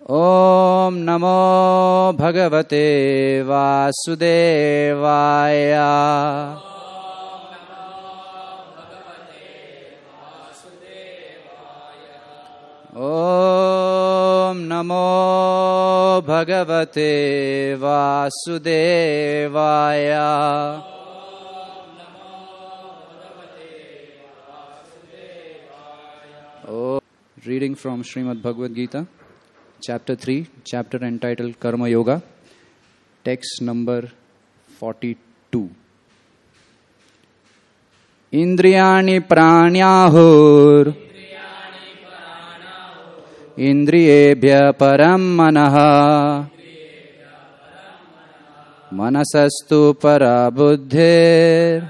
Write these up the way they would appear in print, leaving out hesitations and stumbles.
Om Namo Bhagavate Vasudevaya. Om Namo Bhagavate Vasudevaya. Reading from Srimad Bhagavad Gita, Chapter 3, chapter entitled Karma Yoga, text number 42. Indriyani pranyahur Indriyebhya param manaha Manasastu para buddhir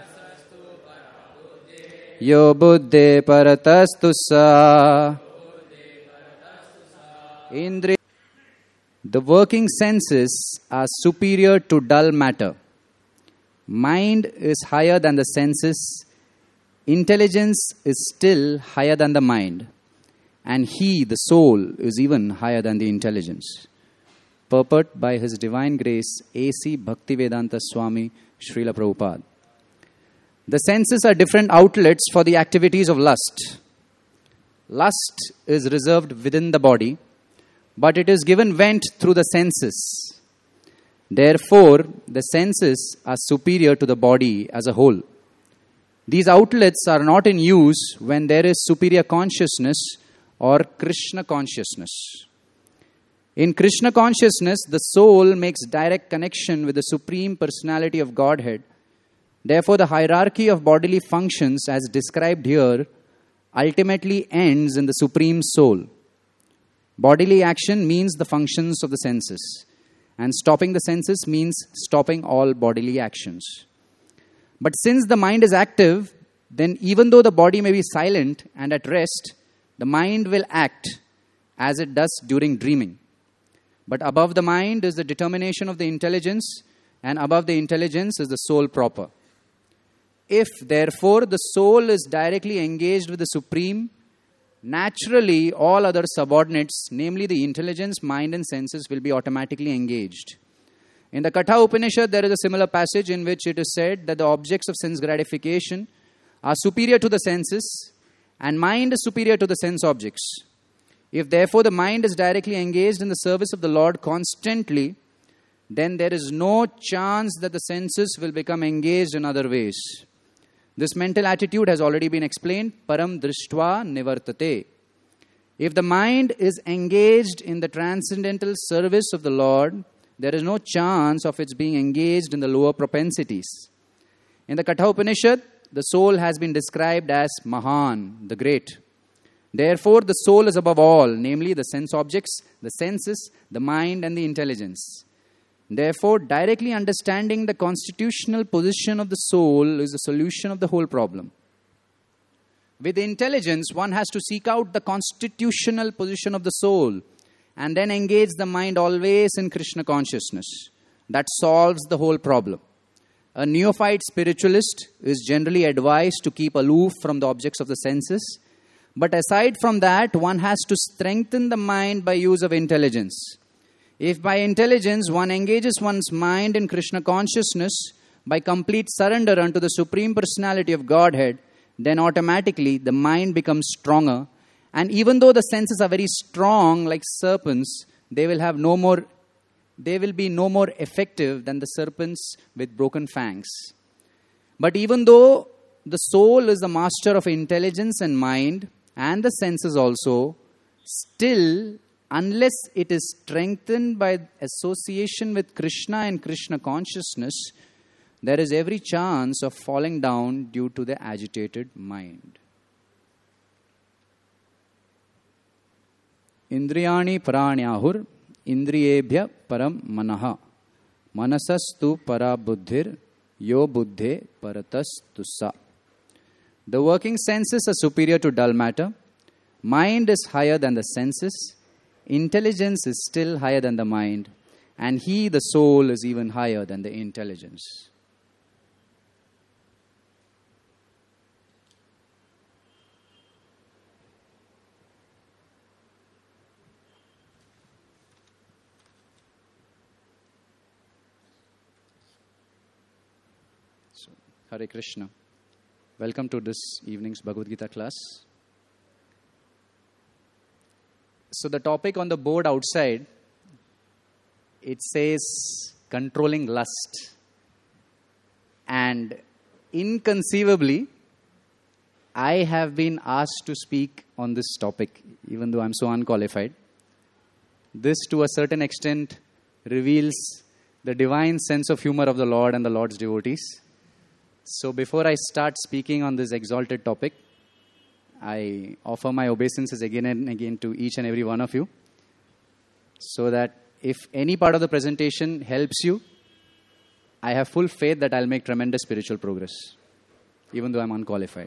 Yo buddhe paratastu sa. The working senses are superior to dull matter. Mind is higher than the senses. Intelligence is still higher than the mind. And he, the soul, is even higher than the intelligence. Purport by His Divine Grace, A.C. Bhaktivedanta Swami Srila Prabhupada. The senses are different outlets for the activities of lust. Lust is reserved within the body, but it is given vent through the senses. Therefore, the senses are superior to the body as a whole. These outlets are not in use when there is superior consciousness or Krishna consciousness. In Krishna consciousness, the soul makes direct connection with the Supreme Personality of Godhead. Therefore, the hierarchy of bodily functions as described here ultimately ends in the Supreme Soul. Bodily action means the functions of the senses, and stopping the senses means stopping all bodily actions. But since the mind is active, then even though the body may be silent and at rest, the mind will act as it does during dreaming. But above the mind is the determination of the intelligence, and above the intelligence is the soul proper. If, therefore, the soul is directly engaged with the Supreme, naturally, all other subordinates, namely the intelligence, mind and senses, will be automatically engaged. In the Katha Upanishad, there is a similar passage in which it is said that the objects of sense gratification are superior to the senses and mind is superior to the sense objects. If therefore the mind is directly engaged in the service of the Lord constantly, then there is no chance that the senses will become engaged in other ways. This mental attitude has already been explained. Param drishtva nivartate. If the mind is engaged in the transcendental service of the Lord, there is no chance of its being engaged in the lower propensities. In the Katha Upanishad, the soul has been described as Mahan, the great. Therefore, the soul is above all, namely the sense objects, the senses, the mind and the intelligence. Therefore, directly understanding the constitutional position of the soul is the solution of the whole problem. With intelligence, one has to seek out the constitutional position of the soul and then engage the mind always in Krishna consciousness. That solves the whole problem. A neophyte spiritualist is generally advised to keep aloof from the objects of the senses. But aside from that, one has to strengthen the mind by use of intelligence. If by intelligence one engages one's mind in Krishna consciousness by complete surrender unto the Supreme Personality of Godhead, then automatically the mind becomes stronger. And even though the senses are very strong like serpents, they will be no more effective than the serpents with broken fangs. But even though the soul is the master of intelligence and mind and the senses also, still, unless it is strengthened by association with Krishna and Krishna consciousness, there is every chance of falling down due to the agitated mind. Indriyani pranyahur indriyebhya param manaha manasastu para buddhir yo buddhe paratastu sa. The working senses are superior to dull matter. Mind is higher than the senses. Intelligence is still higher than the mind. And he, the soul, is even higher than the intelligence. Hare Krishna. Welcome to this evening's Bhagavad Gita class. So the topic on the board outside, it says controlling lust. And inconceivably, I have been asked to speak on this topic, even though I'm so unqualified. This, to a certain extent, reveals the divine sense of humor of the Lord and the Lord's devotees. So before I start speaking on this exalted topic, I offer my obeisances again and again to each and every one of you, so that if any part of the presentation helps you, I have full faith that I'll make tremendous spiritual progress, even though I'm unqualified.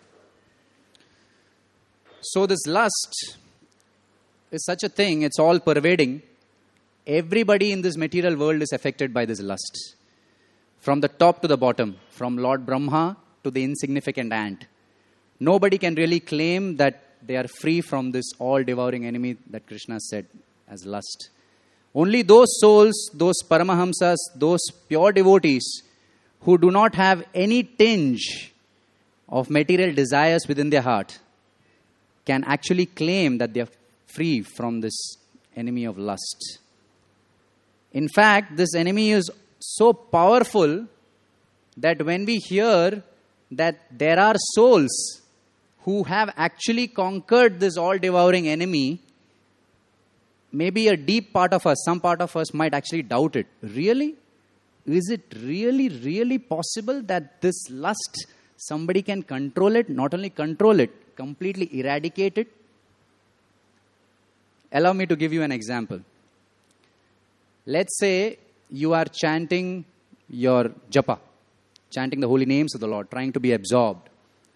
So this lust is such a thing, it's all pervading. Everybody in this material world is affected by this lust. From the top to the bottom, from Lord Brahma to the insignificant ant. Nobody can really claim that they are free from this all-devouring enemy that Krishna said as lust. Only those souls, those Paramahamsas, those pure devotees who do not have any tinge of material desires within their heart can actually claim that they are free from this enemy of lust. In fact, this enemy is so powerful that when we hear that there are souls who have actually conquered this all-devouring enemy, maybe a deep part of us, some part of us might actually doubt it. Really? Is it really possible that this lust, somebody can control it? Not only control it, completely eradicate it? Allow me to give you an example. Let's say you are chanting your japa, chanting the holy names of the Lord, trying to be absorbed.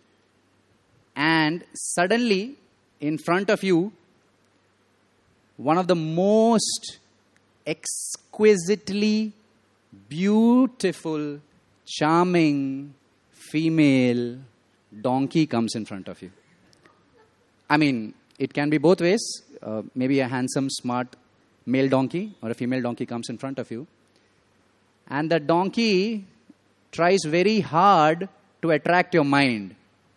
And suddenly, in front of you, one of the most exquisitely beautiful, charming female donkey comes in front of you. I mean, it can be both ways. Maybe a handsome, smart male donkey or a female donkey comes in front of you. And the donkey tries very hard to attract your mind.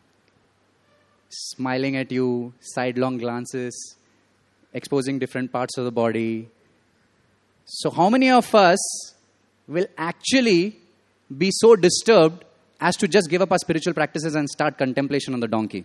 Smiling at you, sidelong glances, exposing different parts of the body. So how many of us will actually be so disturbed as to just give up our spiritual practices and start contemplation on the donkey?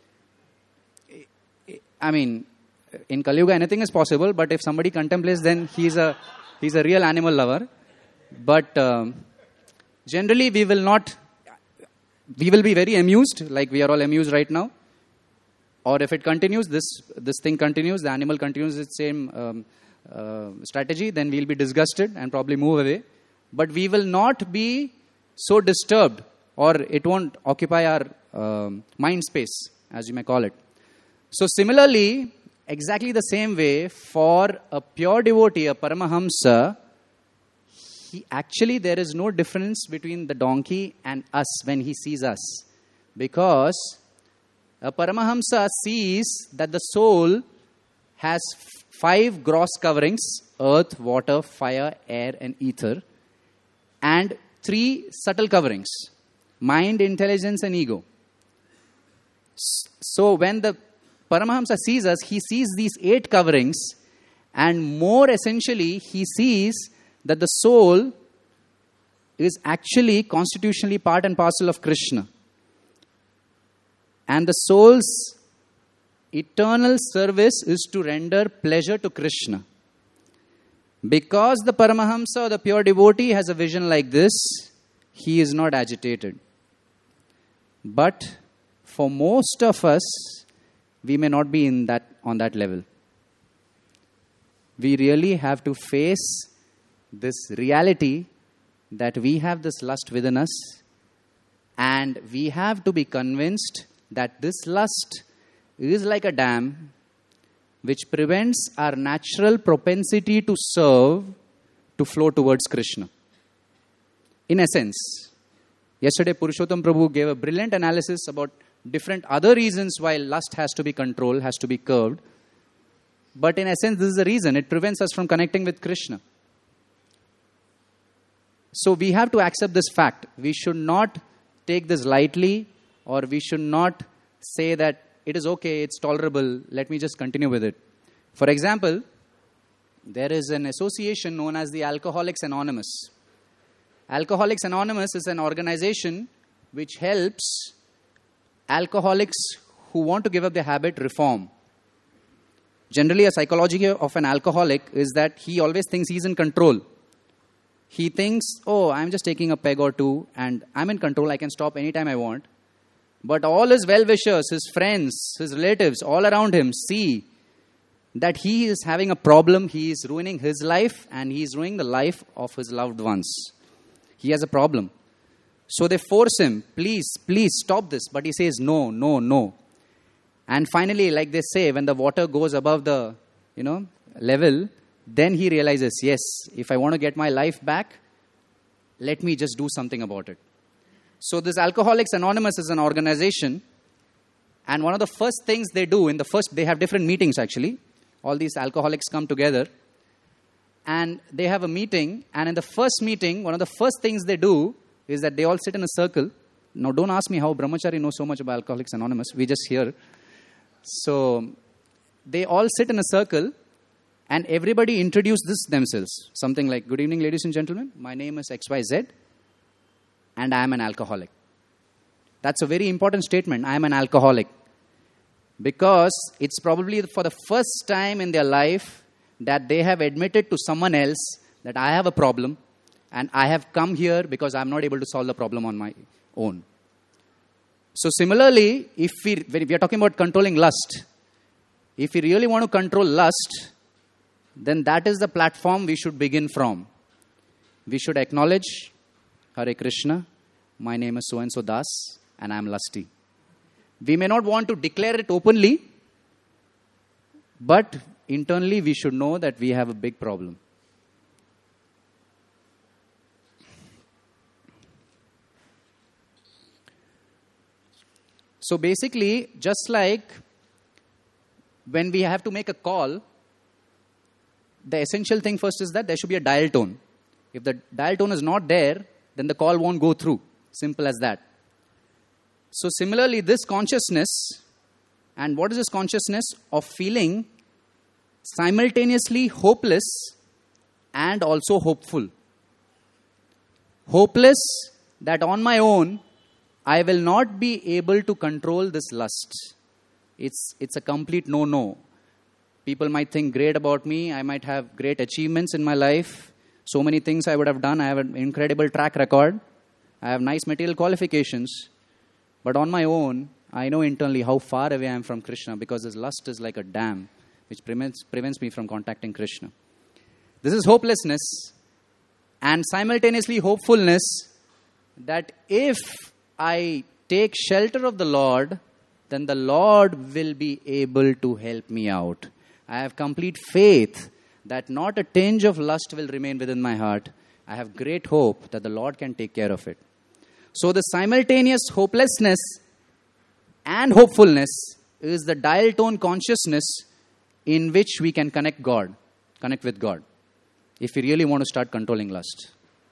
I mean, in Kali Yuga anything is possible, but if somebody contemplates, then he's a real animal lover. But generally we will be very amused, like we are all amused right now. Or if it continues, this thing continues, the animal continues its same strategy, then we'll be disgusted and probably move away. But we will not be so disturbed, or it won't occupy our mind space, as you may call it. So similarly, exactly the same way, for a pure devotee, a Paramahamsa, there is no difference between the donkey and us when he sees us. Because a Paramahamsa sees that the soul has 5 gross coverings: earth, water, fire, air, and ether, and 3 subtle coverings: mind, intelligence, and ego. So when the Paramahamsa sees us, he sees these 8 coverings, and more essentially, he sees that the soul is actually constitutionally part and parcel of Krishna. And the soul's eternal service is to render pleasure to Krishna. Because the Paramahamsa or the pure devotee has a vision like this, he is not agitated. But for most of us, we may not be on that level. We really have to face this reality that we have this lust within us, and we have to be convinced that this lust is like a dam which prevents our natural propensity to serve to flow towards Krishna. In essence, yesterday Purushottam Prabhu gave a brilliant analysis about different other reasons why lust has to be controlled, has to be curbed. But in essence, this is the reason. It prevents us from connecting with Krishna. So we have to accept this fact. We should not take this lightly, or we should not say that it is okay, it's tolerable, let me just continue with it. For example, there is an association known as the Alcoholics Anonymous. Alcoholics Anonymous is an organization which helps alcoholics who want to give up their habit reform. Generally, a psychology of an alcoholic is that he always thinks he's in control. He thinks, oh, I'm just taking a peg or two and I'm in control, I can stop anytime I want. But all his well-wishers, his friends, his relatives, all around him see that he is having a problem, he is ruining his life and he is ruining the life of his loved ones. He has a problem. So they force him, please stop this. But he says, no. And finally, like they say, when the water goes above the, level, then he realizes, yes, if I want to get my life back, let me just do something about it. So this Alcoholics Anonymous is an organization. And one of the first things they do, they have different meetings actually. All these alcoholics come together. And they have a meeting. And in the first meeting, one of the first things they do is that they all sit in a circle. Now, don't ask me how Brahmachari knows so much about Alcoholics Anonymous. We just hear. So, they all sit in a circle and everybody introduce themselves. Something like, good evening, ladies and gentlemen. My name is XYZ and I am an alcoholic. That's a very important statement. I am an alcoholic. Because it's probably for the first time in their life that they have admitted to someone else that I have a problem and I have come here because I'm not able to solve the problem on my own. So similarly, when we are talking about controlling lust, if we really want to control lust, then that is the platform we should begin from. We should acknowledge, Hare Krishna, my name is so-and-so Das and I am lusty. We may not want to declare it openly, but internally we should know that we have a big problem. So basically, just like when we have to make a call, the essential thing first is that there should be a dial tone. If the dial tone is not there, then the call won't go through. Simple as that. So similarly, this consciousness, and what is this consciousness? Of feeling simultaneously hopeless and also hopeful. Hopeless that on my own, I will not be able to control this lust. It's a complete no. People might think great about me. I might have great achievements in my life. So many things I would have done. I have an incredible track record. I have nice material qualifications. But on my own, I know internally how far away I am from Krishna, because this lust is like a dam which prevents me from contacting Krishna. This is hopelessness and simultaneously hopefulness that if I take shelter of the Lord, then the Lord will be able to help me out. I have complete faith that not a tinge of lust will remain within my heart. I have great hope that the Lord can take care of it. So the simultaneous hopelessness and hopefulness is the dial tone consciousness in which we can connect with God, if we really want to start controlling lust.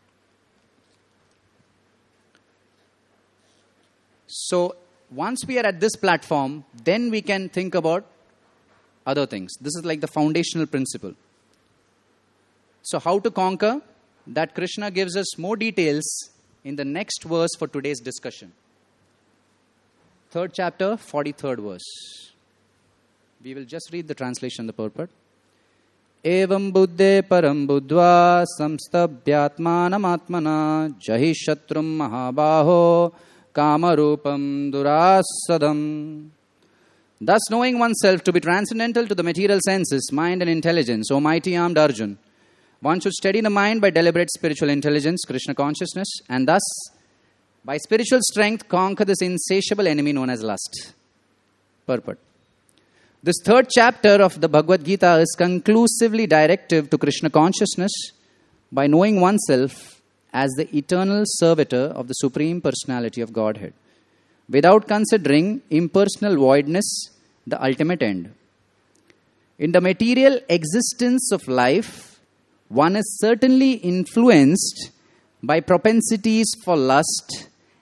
So once we are at this platform, then we can think about other things. This is like the foundational principle. So how to conquer? That Krishna gives us more details in the next verse for today's discussion. 3rd chapter, 43rd verse. We will just read the translation, the purport. Evam buddhe param buddhva samstabhyatmanam atmana jahi shatrum mahabaho kamarupam durasadam. Thus knowing oneself to be transcendental to the material senses, mind and intelligence, O mighty armed Arjun, one should steady the mind by deliberate spiritual intelligence, Krishna consciousness, and thus, by spiritual strength, conquer this insatiable enemy known as lust. Purport. This 3rd chapter of the Bhagavad Gita is conclusively directive to Krishna consciousness by knowing oneself as the eternal servitor of the Supreme Personality of Godhead, without considering impersonal voidness the ultimate end. In the material existence of life, one is certainly influenced by propensities for lust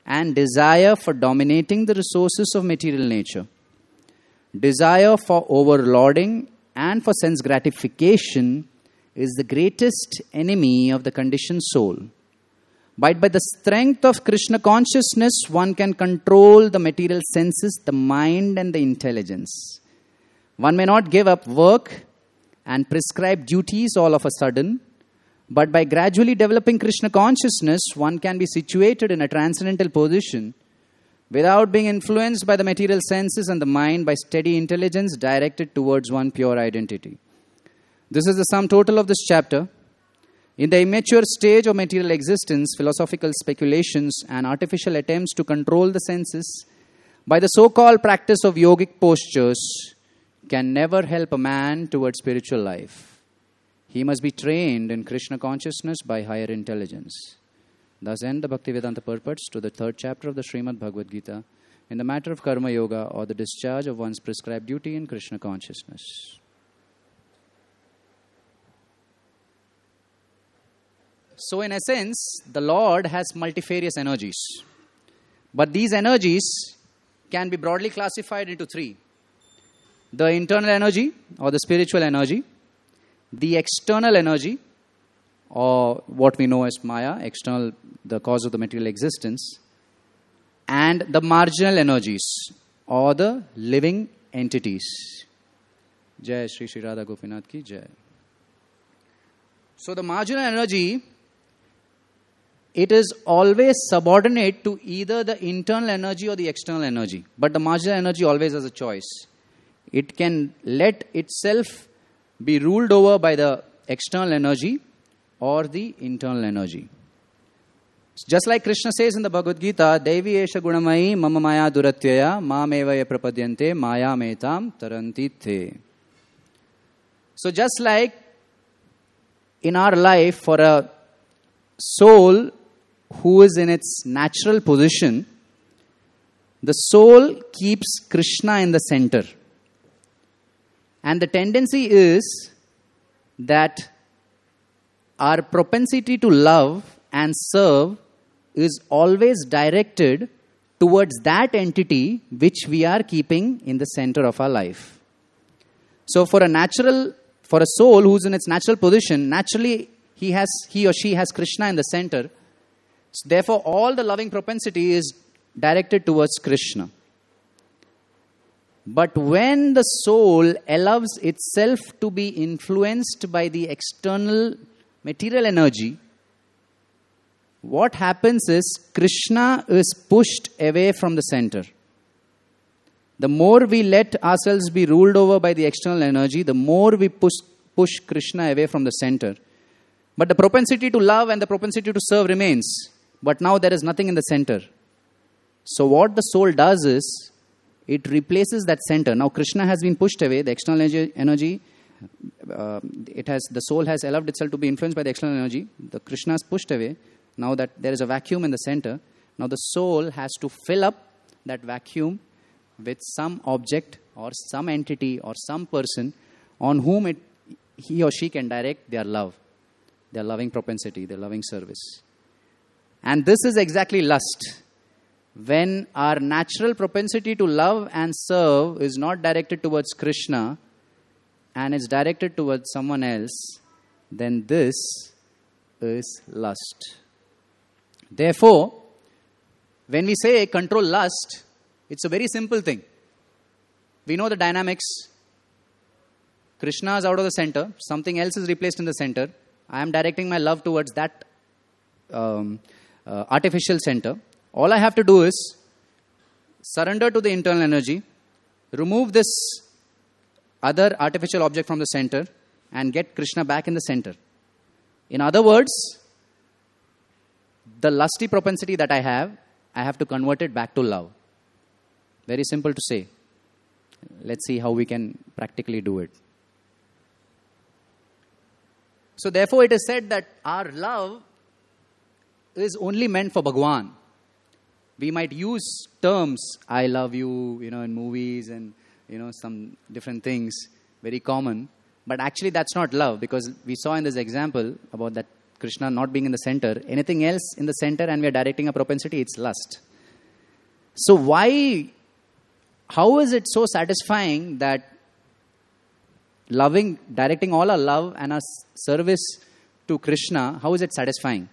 and desire for dominating the resources of material nature. Desire for overlording and for sense gratification is the greatest enemy of the conditioned soul. But by the strength of Krishna consciousness, one can control the material senses, the mind and the intelligence. One may not give up work and prescribe duties all of a sudden, but by gradually developing Krishna consciousness, one can be situated in a transcendental position without being influenced by the material senses and the mind, by steady intelligence directed towards one pure identity. This is the sum total of this chapter. In the immature stage of material existence, philosophical speculations and artificial attempts to control the senses by the so-called practice of yogic postures can never help a man towards spiritual life. He must be trained in Krishna consciousness by higher intelligence. Thus end the Bhaktivedanta purports to the third chapter of the Srimad Bhagavad Gita in the matter of Karma Yoga, or the discharge of one's prescribed duty in Krishna consciousness. So in essence, the Lord has multifarious energies. But these energies can be broadly classified into three. The internal energy, or the spiritual energy. The external energy, or what we know as Maya, external, the cause of the material existence. And the marginal energies, or the living entities. Jai Shri Shri Radha Gopinath ki Jai. So the marginal energy, it is always subordinate to either the internal energy or the external energy. But the marginal energy always has a choice. It can let itself be ruled over by the external energy or the internal energy. Just like Krishna says in the Bhagavad Gita, Devi esha gunamayi mama maya duratyaya mamevaya prapadyante maya metam taranti the. So just like in our life, for a soul who is in its natural position, the soul keeps Krishna in the center. And the tendency is that our propensity to love and serve is always directed towards that entity which we are keeping in the center of our life. So for a soul who's in its natural position, naturally he or she has Krishna in the center. So therefore all the loving propensity is directed towards Krishna. But when the soul allows itself to be influenced by the external material energy, what happens is Krishna is pushed away from the center. The more we let ourselves be ruled over by the external energy, the more we push Krishna away from the center. But the propensity to love and the propensity to serve remains. But now there is nothing in the center. So what the soul does is, it replaces that center. Now Krishna has been pushed away, the external energy, the soul has allowed itself to be influenced by the external energy. The Krishna is pushed away. Now that there is a vacuum in the center, now the soul has to fill up that vacuum with some object or some entity or some person on whom he or she can direct their love, their loving propensity, their loving service. And this is exactly lust. When our natural propensity to love and serve is not directed towards Krishna and is directed towards someone else, then this is lust. Therefore, when we say control lust, it's a very simple thing. We know the dynamics. Krishna is out of the center. Something else is replaced in the center. I am directing my love towards that artificial center. All I have to do is surrender to the internal energy, remove this other artificial object from the center, and get Krishna back in the center. In other words, the lusty propensity that I have to convert it back to love. Very simple to say. Let's see how we can practically do it. So therefore it is said that our love is only meant for Bhagwan. We might use terms, I love you, in movies and, some different things, very common. But actually that's not love, because we saw in this example about that Krishna not being in the center. Anything else in the center and we are directing a propensity, it's lust. So how is it so satisfying that directing all our love and our service to Krishna, how is it satisfying?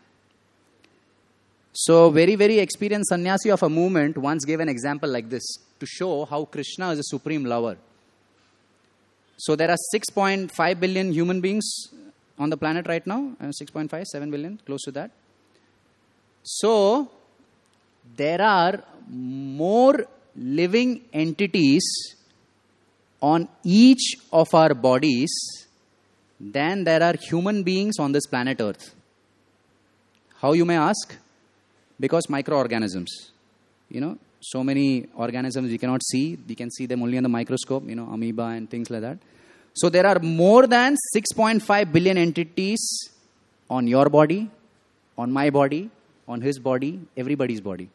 So very, very experienced sannyasi of a movement once gave an example like this to show how Krishna is a supreme lover. So there are 6.5 billion human beings on the planet right now. 6.5, 7 billion, close to that. So there are more living entities on each of our bodies than there are human beings on this planet Earth. How, you may ask? Because microorganisms. So many organisms we cannot see. We can see them only in the microscope, amoeba and things like that. So there are more than 6.5 billion entities on your body, on my body, on his body, everybody's body.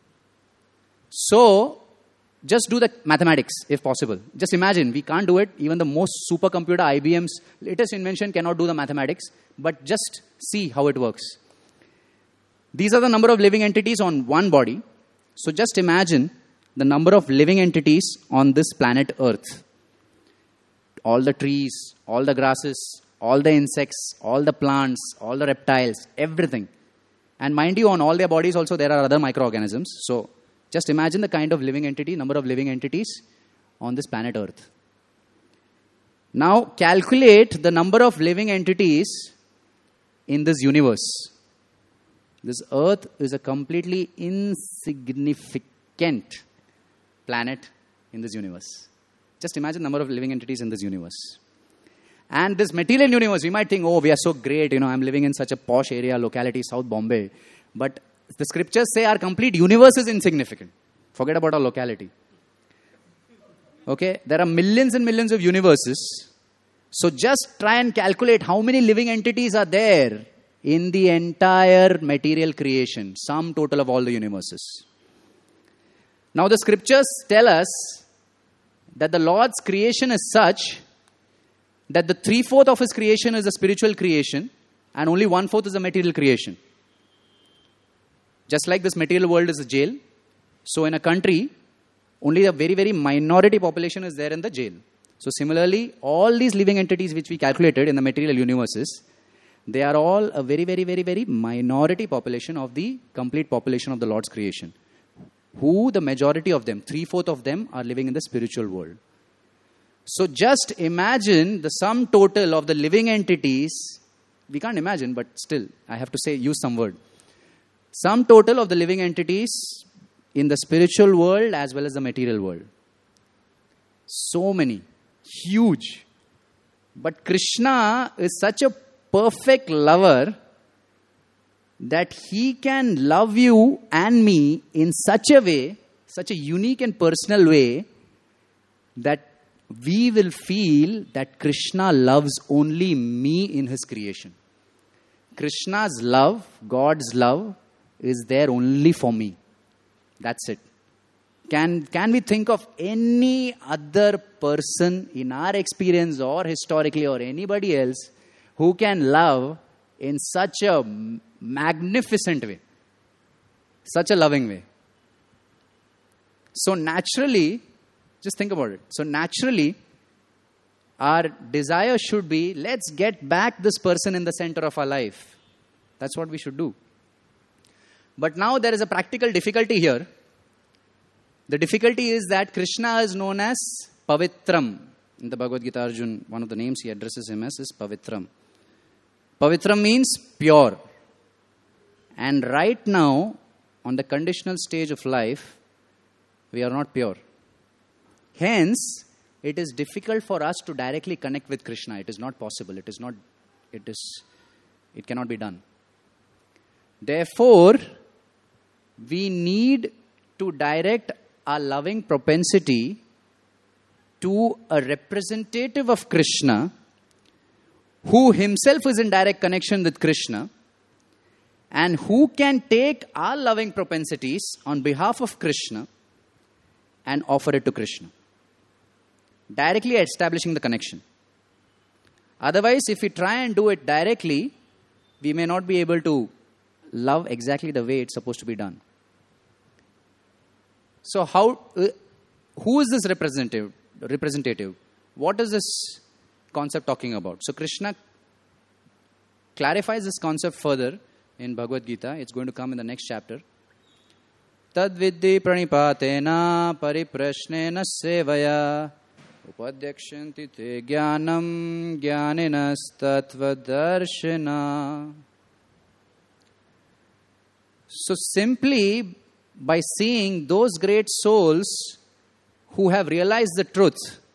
So just do the mathematics if possible. Just imagine, we can't do it. Even the most supercomputer, IBM's latest invention cannot do the mathematics. But just see how it works. These are the number of living entities on one body. So just imagine the number of living entities on this planet Earth. All the trees, all the grasses, all the insects, all the plants, all the reptiles, everything. And mind you, on all their bodies also there are other microorganisms. So just imagine the kind of living entity, number of living entities on this planet Earth. Now calculate the number of living entities in this universe. This Earth is a completely insignificant planet in this universe. Just imagine the number of living entities in this universe. And this material universe, we might think, oh, we are so great, I'm living in such a posh area, locality, South Bombay. But the scriptures say our complete universe is insignificant. Forget about our locality. Okay, there are millions and millions of universes. So just try and calculate how many living entities are there in the entire material creation, sum total of all the universes. Now the scriptures tell us that the Lord's creation is such that the 3/4 of his creation is a spiritual creation and only 1/4 is a material creation. Just like this material world is a jail, so in a country, only a very, very minority population is there in the jail. So similarly, all these living entities which we calculated in the material universes, they are all a very, very, very, very minority population of the complete population of the Lord's creation. Who the majority of them, 3/4 of them are living in the spiritual world. So just imagine the sum total of the living entities. We can't imagine, but still, I have to use some word. Sum total of the living entities in the spiritual world as well as the material world. So many. Huge. But Krishna is such a perfect lover that he can love you and me in such a way, such a unique and personal way, that we will feel that Krishna loves only me in his creation. Krishna's love, God's love, is there only for me. That's it. Can we think of any other person in our experience or historically or anybody else who can love in such a magnificent way, such a loving way? So naturally, just think about it. So naturally, our desire should be, let's get back this person in the center of our life. That's what we should do. But now there is a practical difficulty here. The difficulty is that Krishna is known as Pavitram. In the Bhagavad Gita, Arjuna, one of the names he addresses him as is Pavitram. Pavitram means pure. And right now, on the conditional stage of life, we are not pure. Hence, it is difficult for us to directly connect with Krishna. It is not possible. It cannot be done. Therefore, we need to direct our loving propensity to a representative of Krishna who himself is in direct connection with Krishna and who can take our loving propensities on behalf of Krishna and offer it to Krishna. Directly establishing the connection. Otherwise, if we try and do it directly, we may not be able to love exactly the way it's supposed to be done. So who is this representative? What is this concept talking about? So Krishna clarifies this concept further in Bhagavad Gita. It's going to come in the next chapter. Tad viddhi pranipatena pariprashnena sevaya upadyakshanti te jnanam jnaninas tattvadarshana. So simply by seeing those great souls who have realized the truth,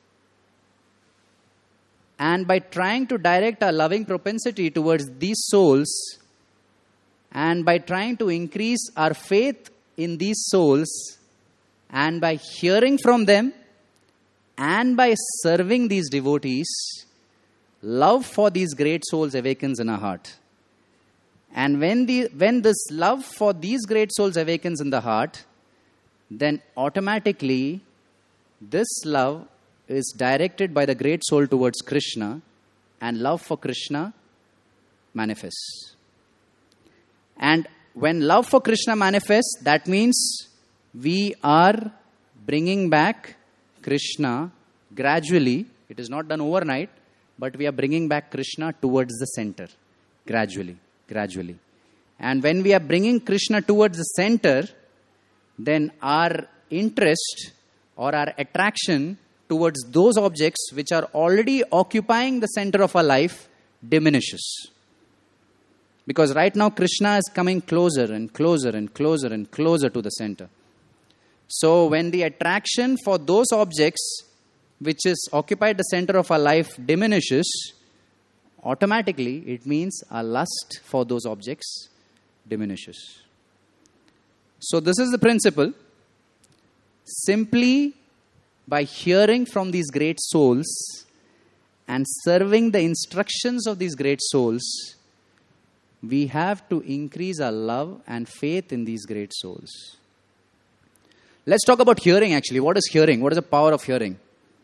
and by trying to direct our loving propensity towards these souls, and by trying to increase our faith in these souls, and by hearing from them, and by serving these devotees, love for these great souls awakens in our heart. And when this love for these great souls awakens in the heart, then automatically this love is directed by the great soul towards Krishna, and love for Krishna manifests. And when love for Krishna manifests, that means we are bringing back Krishna gradually. It is not done overnight, but we are bringing back Krishna towards the center, gradually. And when we are bringing Krishna towards the center, then our interest or our attraction towards those objects which are already occupying the center of our life diminishes. Because right now Krishna is coming closer and closer and closer and closer to the center. So when the attraction for those objects which is occupied the center of our life diminishes, automatically it means our lust for those objects diminishes. So this is the principle. Simply by hearing from these great souls and serving the instructions of these great souls, we have to increase our love and faith in these great souls. Let's talk about hearing actually. What is hearing? What is the power of hearing?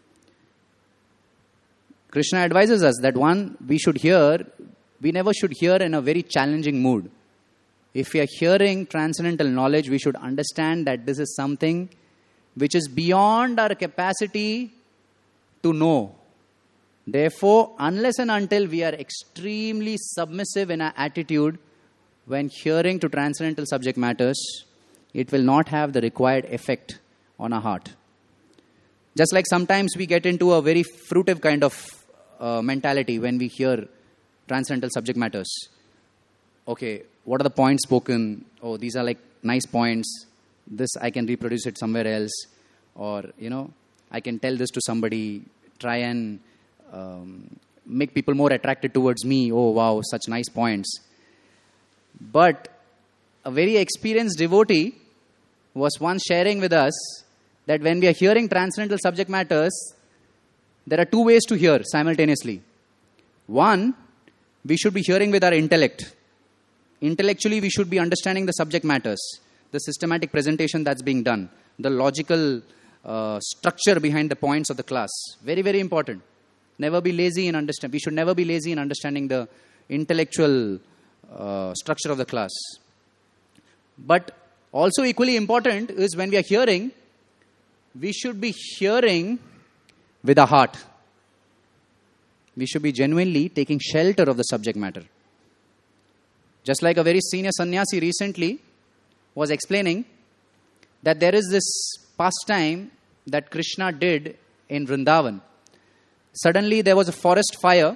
Krishna advises us that we never should hear in a very challenging mood. If we are hearing transcendental knowledge, we should understand that this is something which is beyond our capacity to know. Therefore, unless and until we are extremely submissive in our attitude when hearing to transcendental subject matters, it will not have the required effect on our heart. Just like sometimes we get into a very fruitive kind of mentality when we hear transcendental subject matters. Okay, what are the points spoken? Oh, these are like nice points. This I can reproduce it somewhere else. Or, I can tell this to somebody. Try and make people more attracted towards me. Oh, wow, such nice points. But a very experienced devotee was once sharing with us that when we are hearing transcendental subject matters, there are two ways to hear simultaneously. One, we should be hearing with our intellect. Intellectually, we should be understanding the subject matters, the systematic presentation that's being done, the logical structure behind the points of the class. Very, very important. Never be lazy in understanding. We should never be lazy in understanding the intellectual structure of the class. But also equally important is when we are hearing, we should be hearing with our heart. We should be genuinely taking shelter of the subject matter. Just like a very senior sannyasi recently was explaining that there is this pastime that Krishna did in Vrindavan. Suddenly there was a forest fire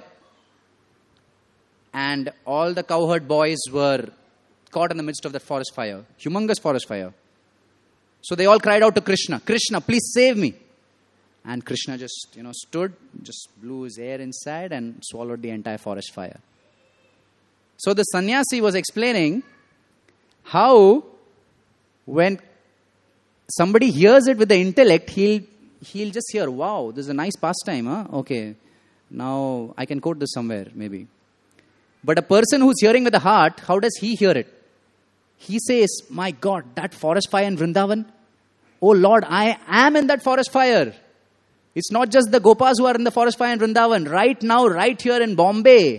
and all the cowherd boys were caught in the midst of that forest fire. Humongous forest fire. So they all cried out to Krishna, "Krishna, please save me." And Krishna just, stood, just blew his air inside and swallowed the entire forest fire. So the sannyasi was explaining how when somebody hears it with the intellect, he'll just hear, "Wow, this is a nice pastime, huh? Okay, now I can quote this somewhere, maybe." But a person who's hearing with the heart, how does he hear it? He says, "My God, that forest fire in Vrindavan, oh Lord, I am in that forest fire. It's not just the Gopas who are in the forest fire in Vrindavan. Right now, right here in Bombay,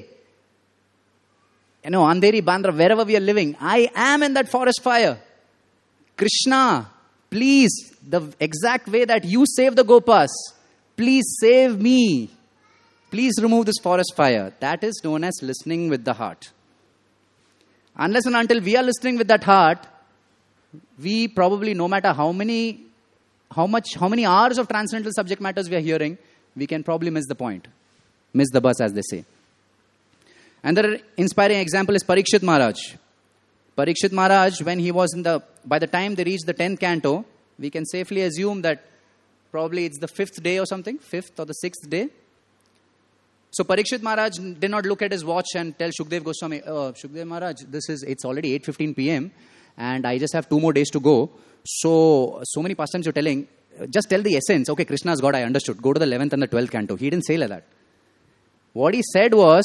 Andheri, Bandra, wherever we are living, I am in that forest fire. Krishna, Please, the exact way that you save the Gopas, please save me. Please remove this forest fire. That is known as listening with the heart. Unless and until we are listening with that heart, we probably, no matter how many hours of transcendental subject matters we are hearing, we can probably miss the point. Miss the bus, as they say. Another inspiring example is Parikshit Maharaj. Parikshit Maharaj, when he was by the time they reached the 10th canto, we can safely assume that probably it's the 5th day or something, 5th or the 6th day. So Parikshit Maharaj did not look at his watch and tell Shukdev Goswami, Shukdev Maharaj, it's already 8:15 p.m. and I just have 2 more days to go. So many pastimes you're telling, just tell the essence. Okay, Krishna is God, I understood. Go to the 11th and the 12th canto. He didn't say like that. What he said was,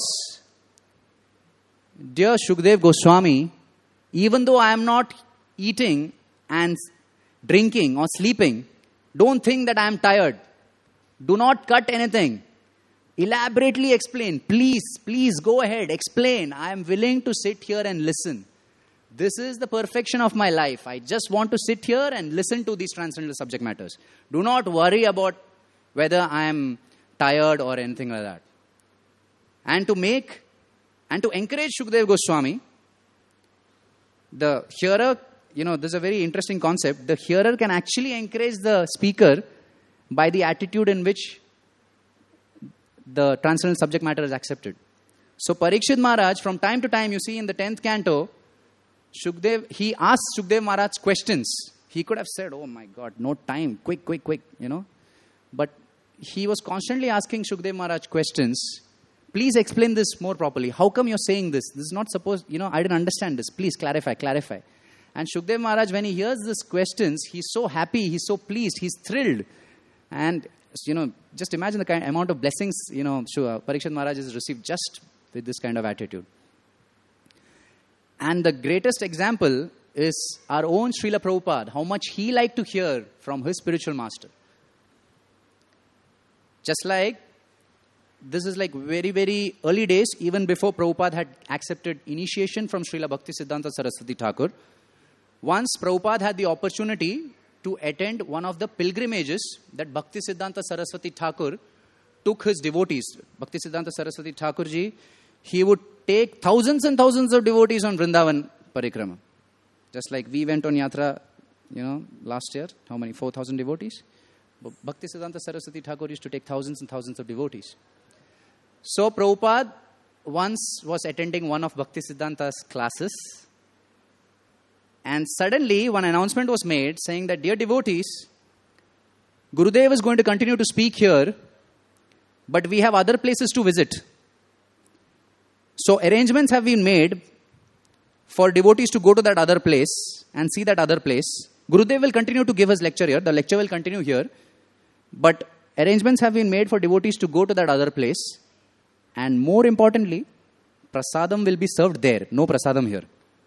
dear Shukdev Goswami, even though I am not eating and drinking or sleeping, don't think that I am tired. Do not cut anything. Elaborately explain. Please go ahead. Explain. I am willing to sit here and listen. This is the perfection of my life. I just want to sit here and listen to these transcendental subject matters. Do not worry about whether I am tired or anything like that. And to encourage Shukdev Goswami, the hearer, this is a very interesting concept. The hearer can actually encourage the speaker by the attitude in which the transcendental subject matter is accepted. So Parikshit Maharaj, from time to time, you see in the 10th canto, he asked Shukdev Maharaj questions. He could have said, oh my God, no time, quick, But he was constantly asking Shukdev Maharaj questions. Please explain this more properly. How come you're saying this? This is not supposed, I didn't understand this. Please clarify. And Shukdev Maharaj, when he hears these questions, he's so happy, he's so pleased, he's thrilled. And, just imagine the amount of blessings, Parikshit Maharaj has received just with this kind of attitude. And the greatest example is our own Srila Prabhupada, how much he liked to hear from his spiritual master. Just like, this is like very, very early days, even before Prabhupada had accepted initiation from Srila Bhaktisiddhanta Saraswati Thakur. Once Prabhupada had the opportunity to attend one of the pilgrimages that Bhaktisiddhanta Saraswati Thakur took his devotees. Bhaktisiddhanta Saraswati Thakur ji, he would take thousands and thousands of devotees on Vrindavan Parikrama. Just like we went on Yatra, last year. How many? 4,000 devotees. Bhaktisiddhanta Saraswati Thakur used to take thousands and thousands of devotees. So Prabhupada once was attending one of Bhaktisiddhanta's classes. And suddenly one announcement was made saying that, dear devotees, Gurudev is going to continue to speak here, but we have other places to visit. So arrangements have been made for devotees to go to that other place and see that other place. Gurudev will continue to give his lecture here. The lecture will continue here. But arrangements have been made for devotees to go to that other place. And more importantly, prasadam will be served there. No prasadam here.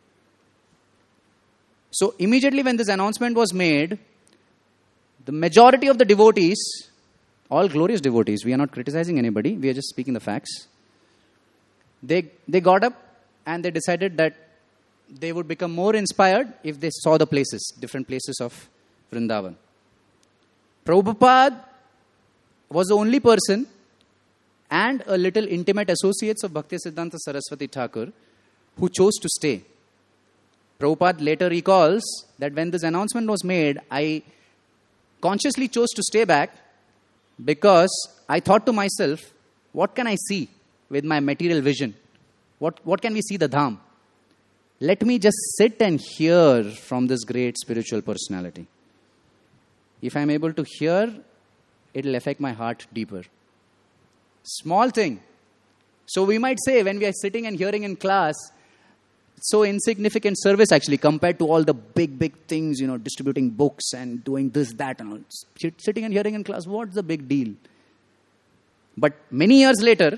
So immediately when this announcement was made, the majority of the devotees, all glorious devotees, we are not criticizing anybody, we are just speaking the facts. They got up and they decided that they would become more inspired if they saw the places, different places of Vrindavan. Prabhupada was the only person and a little intimate associates of Bhaktisiddhanta Saraswati Thakur who chose to stay. Prabhupada later recalls that when this announcement was made, I consciously chose to stay back because I thought to myself, what can I see with my material vision? What can we see the Dham? Let me just sit and hear from this great spiritual personality. If I'm able to hear, it'll affect my heart deeper. Small thing. So we might say when we are sitting and hearing in class, so insignificant service actually compared to all the big things, distributing books and doing this, that and all. Sitting and hearing in class, what's the big deal? But many years later,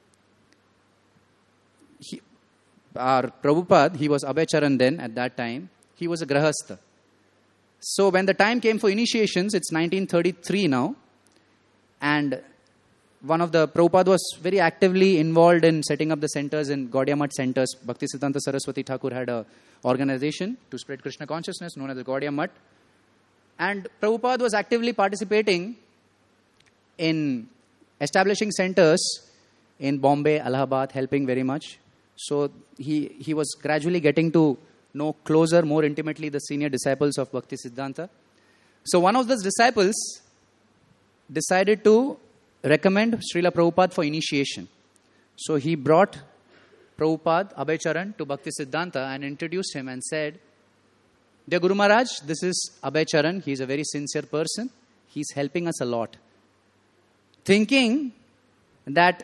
our Prabhupada, he was Abhay Charan then at that time, he was a Grahastha. So when the time came for initiations, it's 1933 now, and one of the Prabhupada was very actively involved in setting up the centers in Gaudiya Math centers. Bhaktisiddhanta Saraswati Thakur had an organization to spread Krishna consciousness known as the Gaudiya Math. And Prabhupada was actively participating in establishing centers in Bombay, Allahabad, helping very much. So he was gradually getting to know closer, more intimately the senior disciples of Bhakti Siddhanta. So one of those disciples decided to recommend Srila Prabhupada for initiation. So he brought Prabhupada, Abhay Charan, to Bhakti Siddhanta and introduced him and said, "Dear Guru Maharaj, this is Abhay Charan. He is a very sincere person. He is helping us a lot." Thinking that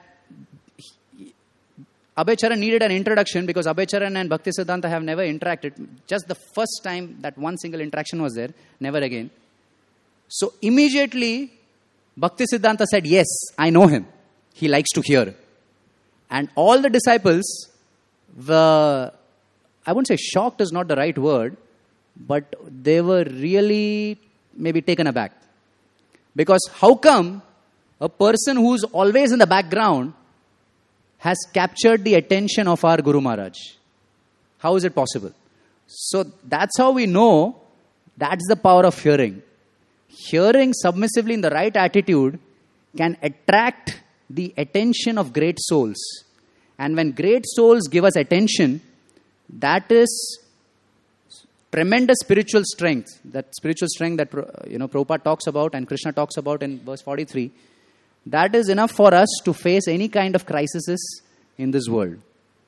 Abhay Charan needed an introduction because Abhay Charan and Bhakti Siddhanta have never interacted. Just the first time that one single interaction was there, never again. So immediately, Bhakti Siddhanta said, "Yes, I know him. He likes to hear." And all the disciples were, I wouldn't say shocked is not the right word, but they were really maybe taken aback. Because how come a person who's always in the background has captured the attention of our Guru Maharaj? How is it possible? So that's how we know that's the power of hearing. Hearing submissively in the right attitude can attract the attention of great souls. And when great souls give us attention, that is tremendous spiritual strength. That spiritual strength that Prabhupada talks about and Krishna talks about in verse 43. That is enough for us to face any kind of crises in this world.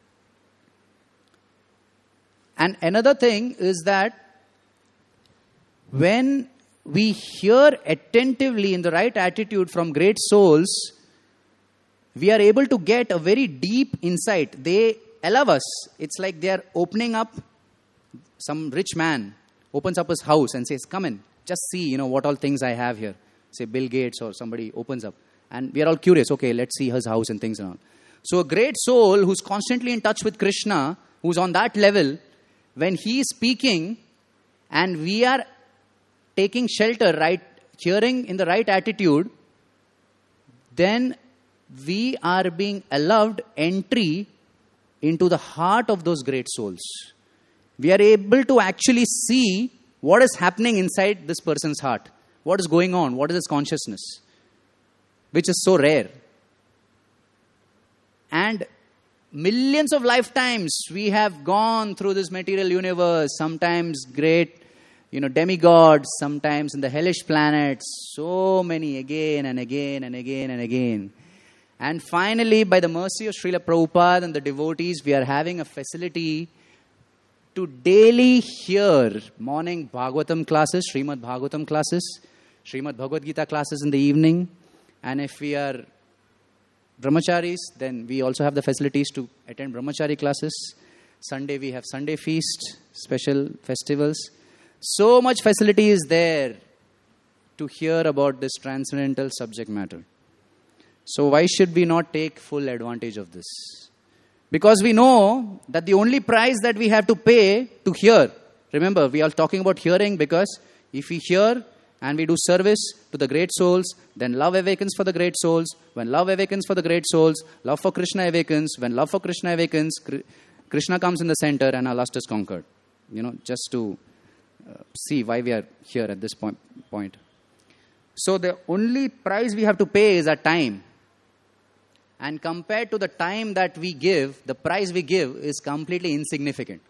And another thing is that when we hear attentively in the right attitude from great souls, we are able to get a very deep insight. They allow us. It's like they are opening up. Some rich man opens up his house and says, "Come in, just see, what all things I have here." Say Bill Gates or somebody opens up. And we are all curious. Okay, let's see his house and things and all. So a great soul who's constantly in touch with Krishna, who's on that level, when he is speaking and we are taking shelter, right, hearing in the right attitude, then we are being allowed entry into the heart of those great souls. We are able to actually see what is happening inside this person's heart. What is going on? What is his consciousness? Which is so rare. And millions of lifetimes we have gone through this material universe, sometimes great, demigods, sometimes in the hellish planets, so many again and again and again and again. And finally, by the mercy of Srila Prabhupada and the devotees, we are having a facility to daily hear morning Bhagavatam classes, Srimad Bhagavatam classes, Srimad Bhagavad Gita classes in the evening. And if we are brahmacharis, then we also have the facilities to attend brahmachari classes. Sunday we have Sunday feast, special festivals. So much facility is there to hear about this transcendental subject matter. So why should we not take full advantage of this? Because we know that the only price that we have to pay to hear, remember we are talking about hearing because if we hear and we do service to the great souls, then love awakens for the great souls. When love awakens for the great souls, love for Krishna awakens. When love for Krishna awakens, Krishna comes in the center and our lust is conquered. Just to see why we are here at this point. So the only price we have to pay is our time. And compared to the time that we give, the price we give is completely insignificant.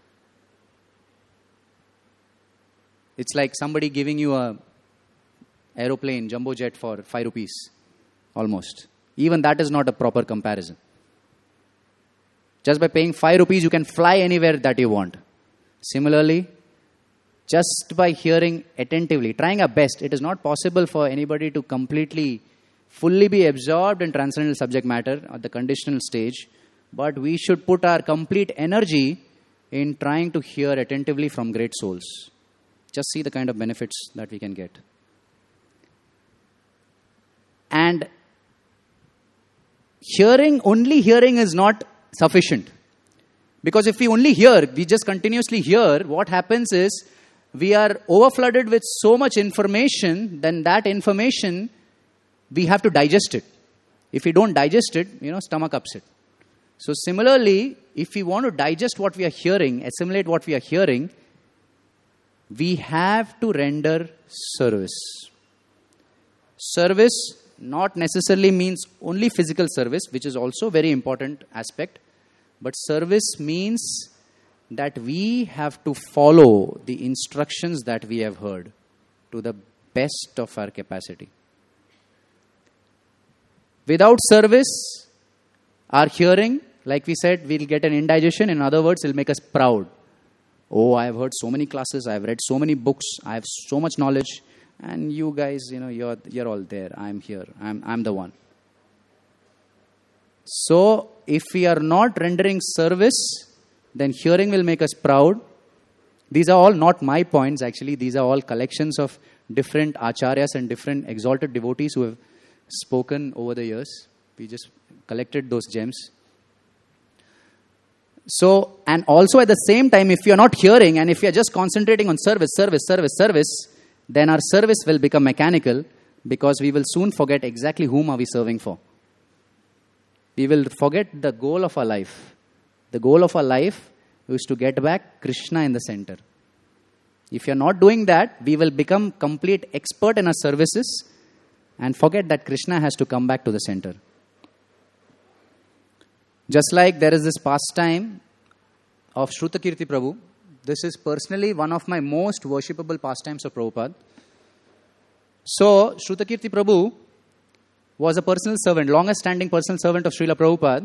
It's like somebody giving you a aeroplane, jumbo jet for 5 rupees, almost. Even that is not a proper comparison. Just by paying 5 rupees, you can fly anywhere that you want. Similarly, just by hearing attentively, trying our best, it is not possible for anybody to completely, fully be absorbed in transcendental subject matter at the conditional stage, but we should put our complete energy in trying to hear attentively from great souls. Just see the kind of benefits that we can get. And only hearing is not sufficient. Because if we only hear, we just continuously hear, what happens is we are overflooded with so much information, then that information, we have to digest it. If we don't digest it, stomach upset. So similarly, if we want to digest what we are hearing, assimilate what we are hearing, we have to render service. Service not necessarily means only physical service, which is also a very important aspect. But service means that we have to follow the instructions that we have heard to the best of our capacity. Without service, our hearing, like we said, we'll get an indigestion. In other words, it'll make us proud. Oh, I've heard so many classes, I've read so many books, I have so much knowledge, and you guys, you're all there. I'm here. I'm the one. So, if we are not rendering service, then hearing will make us proud. These are all not my points, actually. These are all collections of different acharyas and different exalted devotees who have spoken over the years. We just collected those gems. So, and also at the same time, if we are not hearing and if we are just concentrating on service, then our service will become mechanical, because we will soon forget exactly whom are we serving for. We will forget the goal of our life. The goal of our life is to get back Krishna in the center. If you are not doing that, we will become complete expert in our services and forget that Krishna has to come back to the center. Just like there is this pastime of Shrutakirti Prabhu. This is personally one of my most worshipable pastimes of Prabhupada. So, Shrutakirti Prabhu was a personal servant, longest standing personal servant of Srila Prabhupada.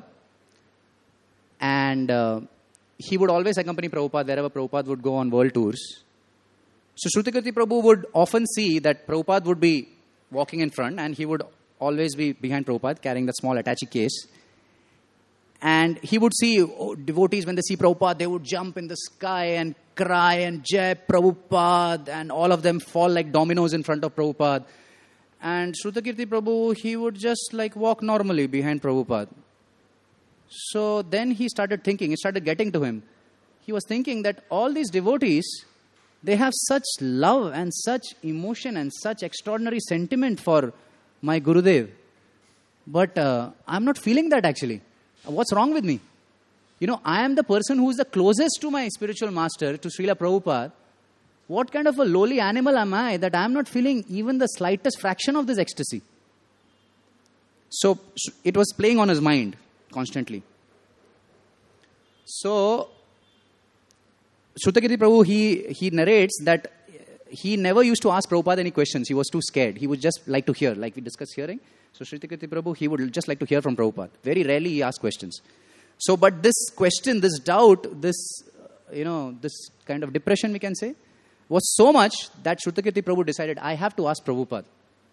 And he would always accompany Prabhupada wherever Prabhupada would go on world tours. So, Shrutakirti Prabhu would often see that Prabhupada would be walking in front and he would always be behind Prabhupada carrying that small attache case. And he would see devotees, when they see Prabhupada, they would jump in the sky and cry and Jai Prabhupada, and all of them fall like dominoes in front of Prabhupada. And Shrutakirti Prabhu, he would just like walk normally behind Prabhupada. So then he started thinking, it started getting to him. He was thinking that all these devotees, they have such love and such emotion and such extraordinary sentiment for my Gurudev. But I'm not feeling that actually. What's wrong with me? I am the person who is the closest to my spiritual master, to Srila Prabhupada. What kind of a lowly animal am I that I am not feeling even the slightest fraction of this ecstasy? So it was playing on his mind constantly. So Shrutakirti Prabhu, he narrates that he never used to ask Prabhupada any questions. He was too scared. He would just like to hear, like we discussed hearing. So Shrutakirti Prabhu, he would just like to hear from Prabhupada. Very rarely he asked questions. So, but this question, this doubt, this kind of depression, we can say, was so much that Shrutakirti Prabhu decided, I have to ask Prabhupada.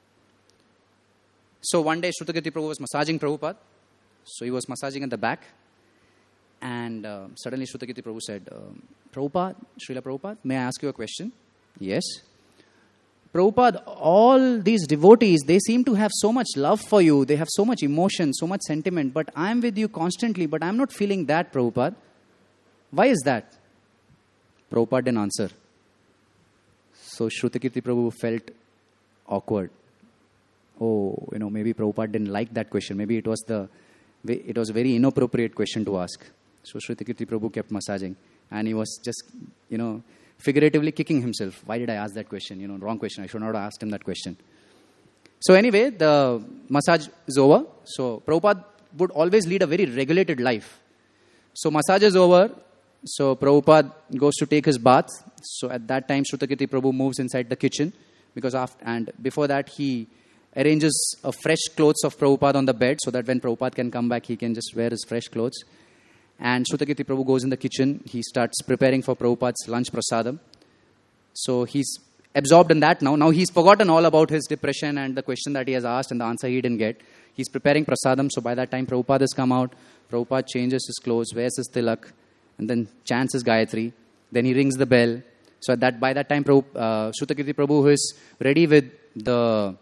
So one day Shrutakirti Prabhu was massaging Prabhupada. So he was massaging at the back. And suddenly Shrutakirti Prabhu said, Prabhupada, Srila Prabhupada, may I ask you a question? Yes. Prabhupada, all these devotees, they seem to have so much love for you. They have so much emotion, so much sentiment. But I am with you constantly, but I am not feeling that, Prabhupada. Why is that? Prabhupada didn't answer. So Shrutakirti Prabhu felt awkward. Oh, maybe Prabhupada didn't like that question. Maybe it was a very inappropriate question to ask. So Shrutakirti Prabhu kept massaging. And he was just, figuratively kicking himself. Why did I ask that question? Wrong question. I should not have asked him that question. So anyway, the massage is over. So Prabhupada would always lead a very regulated life. So massage is over. So Prabhupada goes to take his bath. So at that time, Shrutakirti Prabhu moves inside the kitchen. And before that, he arranges a fresh clothes of Prabhupada on the bed so that when Prabhupada can come back, he can just wear his fresh clothes. And Shrutakirti Prabhu goes in the kitchen. He starts preparing for Prabhupada's lunch prasadam. So he's absorbed in that now. Now he's forgotten all about his depression and the question that he has asked and the answer he didn't get. He's preparing prasadam. So by that time, Prabhupada has come out. Prabhupada changes his clothes, wears his tilak, and then chants his Gayatri. Then he rings the bell. So by that time, Shrutakirti Prabhu, who is ready with the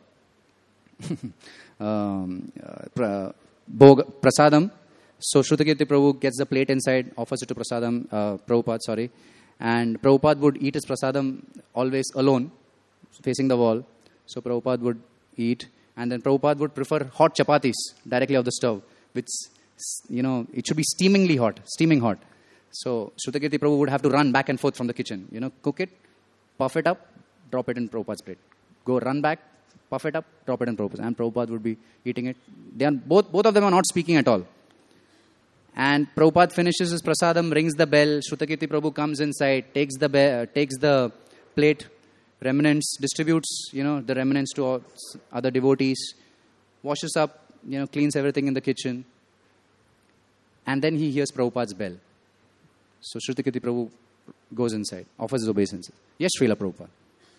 prasadam. So Shrutakirti Prabhu gets the plate inside, offers it to Prabhupada, and Prabhupada would eat his prasadam always alone, facing the wall. So Prabhupada would eat, and then Prabhupada would prefer hot chapatis directly off the stove, which, it should be steaming hot. So Shrutakirti Prabhu would have to run back and forth from the kitchen, cook it, puff it up, drop it in Prabhupada's plate. Go run back, puff it up, drop it in Prabhupada. And Prabhupada would be eating it. They are both of them are not speaking at all. And Prabhupada finishes his prasadam, rings the bell. Shrutakirti Prabhu comes inside, takes the plate, remnants, distributes, the remnants to all other devotees, washes up, cleans everything in the kitchen. And then he hears Prabhupada's bell. So Shrutakirti Prabhu goes inside, offers his obeisance. Yes, Srila Prabhupada.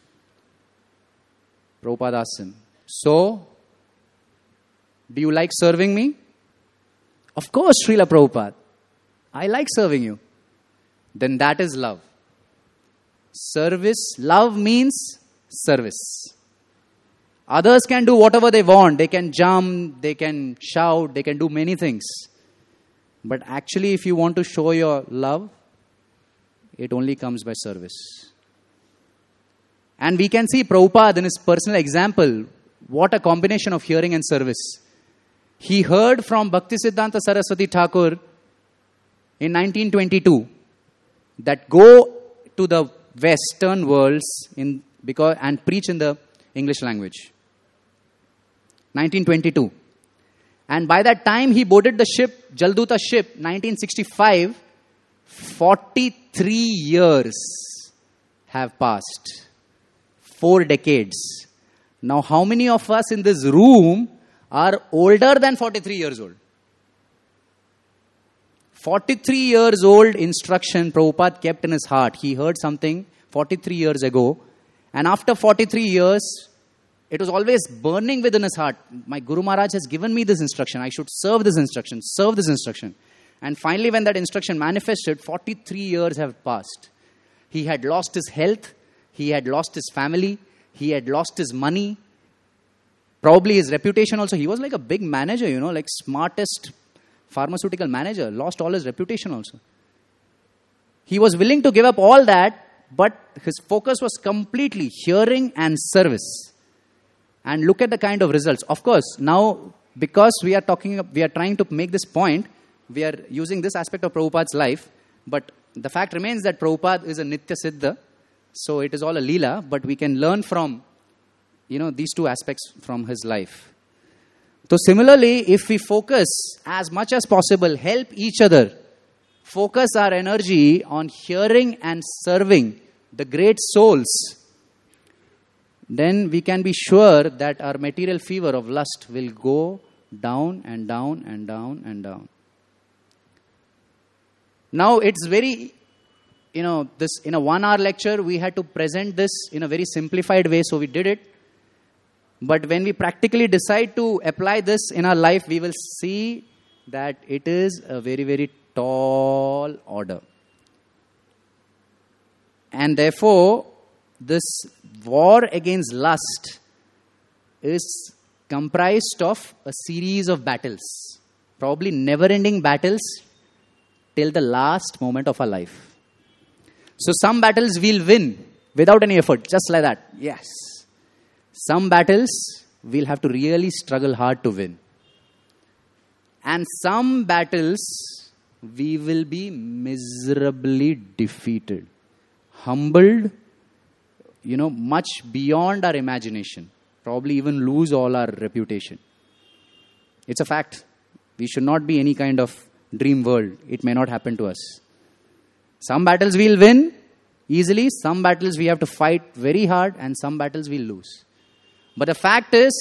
Prabhupada asks him, so, do you like serving me? Of course, Srila Prabhupada. I like serving you. Then that is love. Service, love means service. Others can do whatever they want. They can jump, they can shout, they can do many things. But actually, if you want to show your love, it only comes by service. And we can see Prabhupada in his personal example, what a combination of hearing and service. He heard from Bhaktisiddhanta Saraswati Thakur in 1922 that go to the Western worlds and preach in the English language. 1922. And by that time he boarded the ship, Jalduta ship, 1965. 43 years have passed. 4 decades. Now how many of us in this room are older than 43 years old? 43 years old instruction Prabhupada kept in his heart. He heard something 43 years ago. And after 43 years, it was always burning within his heart. My Guru Maharaj has given me this instruction. I should serve this instruction, serve this instruction. And finally when that instruction manifested, 43 years have passed. He had lost his health. He had lost his family. He had lost his money. Probably his reputation also. He was like a big manager, like smartest pharmaceutical manager. Lost all his reputation also. He was willing to give up all that, but his focus was completely hearing and service. And look at the kind of results. Of course, now because we are trying to make this point, we are using this aspect of Prabhupada's life. But the fact remains that Prabhupada is a Nitya Siddha. So it is all a Leela, but we can learn from, these two aspects from his life. So similarly, if we focus as much as possible, help each other, focus our energy on hearing and serving the great souls, then we can be sure that our material fever of lust will go down and down and down and down. Now it's very, this in a 1 hour lecture, we had to present this in a very simplified way, so we did it. But when we practically decide to apply this in our life, we will see that it is a very, very tall order. And therefore, this war against lust is comprised of a series of battles. Probably never-ending battles till the last moment of our life. So some battles we'll win without any effort, just like that. Yes. Some battles we'll have to really struggle hard to win. And some battles we will be miserably defeated, humbled, much beyond our imagination. Probably even lose all our reputation. It's a fact. We should not be any kind of dream world. It may not happen to us. Some battles we'll win easily. Some battles we have to fight very hard. And some battles we'll lose. But the fact is,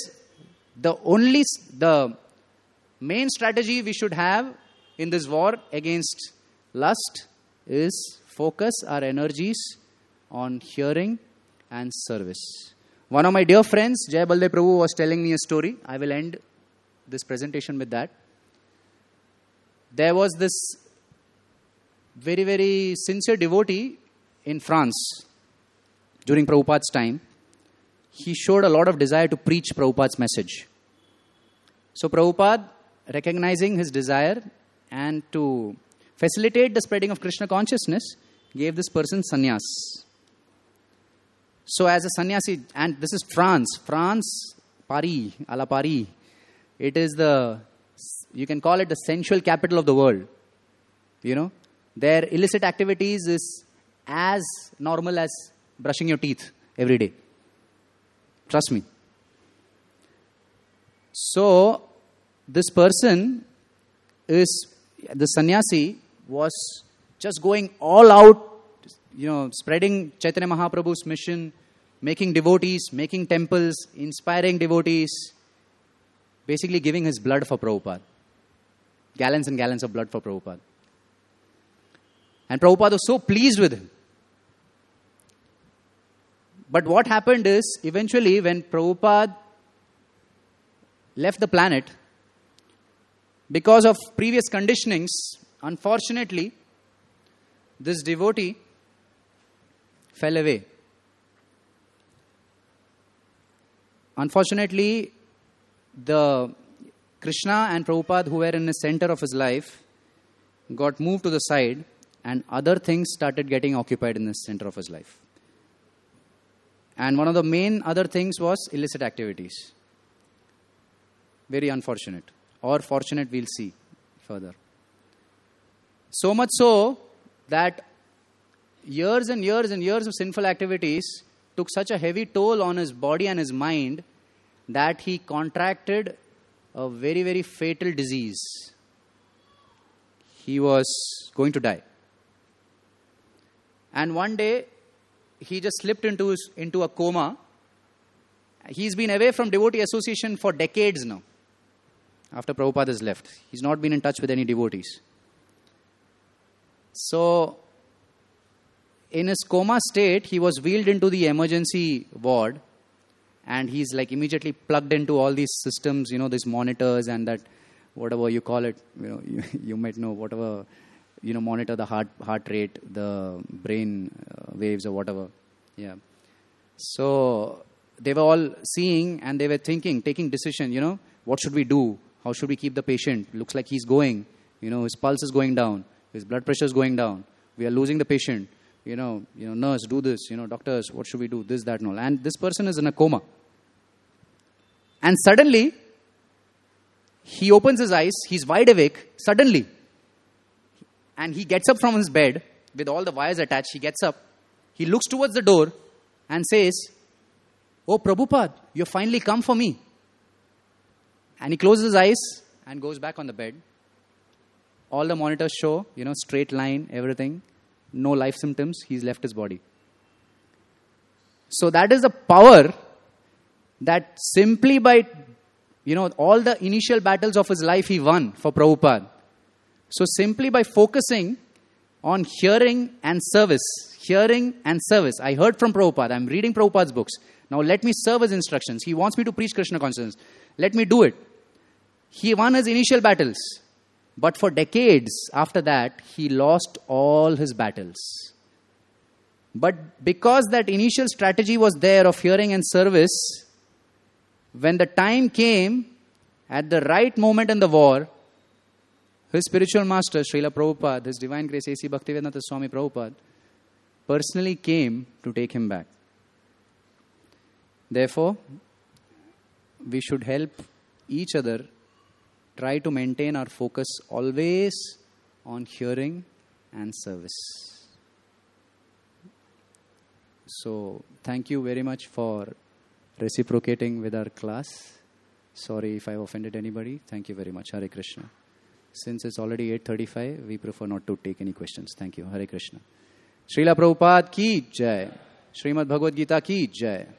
the main strategy we should have in this war against lust is focus our energies on hearing and service. One of my dear friends, Jai Baldev Prabhu, was telling me a story. I will end this presentation with that. There was this very, very sincere devotee in France during Prabhupada's time. He showed a lot of desire to preach Prabhupada's message. So Prabhupada, recognizing his desire and to facilitate the spreading of Krishna consciousness, gave this person sannyas. So as a sannyasi, and this is France, Paris, à la Paris. It is you can call it the sensual capital of the world. Their illicit activities is as normal as brushing your teeth every day. Trust me. So, this person the sannyasi was just going all out, spreading Chaitanya Mahaprabhu's mission, making devotees, making temples, inspiring devotees, basically giving his blood for Prabhupada. Gallons and gallons of blood for Prabhupada. And Prabhupada was so pleased with him. But what happened is, eventually when Prabhupada left the planet, because of previous conditionings, unfortunately, this devotee fell away. Unfortunately, the Krishna and Prabhupada, who were in the center of his life, got moved to the side, and other things started getting occupied in the center of his life. And one of the main other things was illicit activities. Very unfortunate. Or fortunate, we'll see further. So much so that years and years and years of sinful activities took such a heavy toll on his body and his mind that he contracted a very, very fatal disease. He was going to die. And one day, he just slipped into a coma. He's been away from devotee association for decades now. After Prabhupada has left, he's not been in touch with any devotees. So, in his coma state, he was wheeled into the emergency ward, and he's like immediately plugged into all these systems, these monitors and that, whatever you call it, you might know, whatever, monitor the heart rate, the brain waves or whatever. Yeah. So, they were all seeing and they were thinking, taking decision, what should we do? How should we keep the patient? Looks like he's going. His pulse is going down. His blood pressure is going down. We are losing the patient. Nurse, do this. Doctors, what should we do? This, that, and all. And this person is in a coma. And suddenly, he opens his eyes. He's wide awake. Suddenly. And he gets up from his bed with all the wires attached. He gets up. He looks towards the door and says, "Oh, Prabhupada, you have finally come for me." And he closes his eyes and goes back on the bed. All the monitors show, straight line, everything. No life symptoms. He's left his body. So that is the power that simply by, all the initial battles of his life he won for Prabhupada. So simply by focusing on hearing and service. Hearing and service. I heard from Prabhupada. I'm reading Prabhupada's books. Now let me serve his instructions. He wants me to preach Krishna consciousness. Let me do it. He won his initial battles. But for decades after that, he lost all his battles. But because that initial strategy was there of hearing and service, when the time came, at the right moment in the war, his spiritual master, Srila Prabhupada, His Divine Grace A.C. Bhaktivedanta Swami Prabhupada, personally came to take him back. Therefore, we should help each other try to maintain our focus always on hearing and service. So, thank you very much for reciprocating with our class. Sorry if I offended anybody. Thank you very much. Hare Krishna. Since it's already 8:35, we prefer not to take any questions. Thank you. Hare Krishna. Srila Prabhupada ki jai. Srimad Bhagavad Gita ki jai.